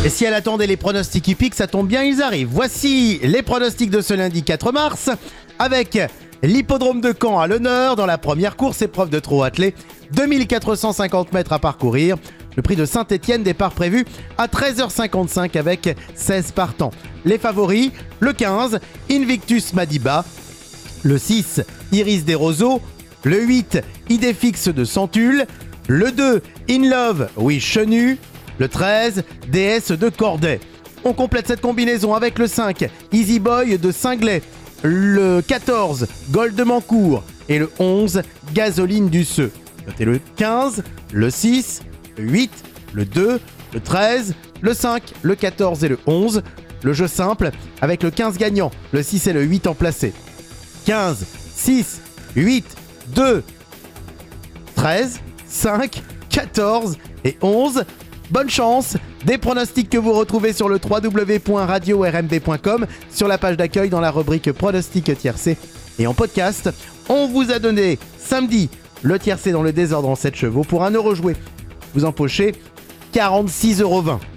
Et si elle attendait les pronostics hippiques, ça tombe bien, ils arrivent. Voici les pronostics de ce lundi 4 mars, avec l'hippodrome de Caen à l'honneur dans la première course, épreuve de trot attelé, 2450 mètres à parcourir. Le prix de Saint-Étienne, départ prévu à 13h55 avec 16 partants. Les favoris, le 15, Invictus Madiba, le 6, Iris des Roseaux, le 8, Idéfix de Centulle, le 2, In Love, oui Chenu, le 13, DS de Corday. On complète cette combinaison avec le 5, Easy Boy de Singlet, le 14, Gold de Mancourt et le 11, Gasoline du Seu. Notez le 15, le 6, le 8, le 2, le 13, le 5, le 14 et le 11. Le jeu simple avec le 15 gagnant, le 6 et le 8 en placé. 15, 6, 8, 2, 13, 5, 14 et 11. Bonne chance, des pronostics que vous retrouvez sur le www.radio-rmb.com, sur la page d'accueil dans la rubrique pronostics tiercé et en podcast. On vous a donné samedi le tiercé dans le désordre en 7 chevaux pour 1 € joué. Vous empochez 46,20 €.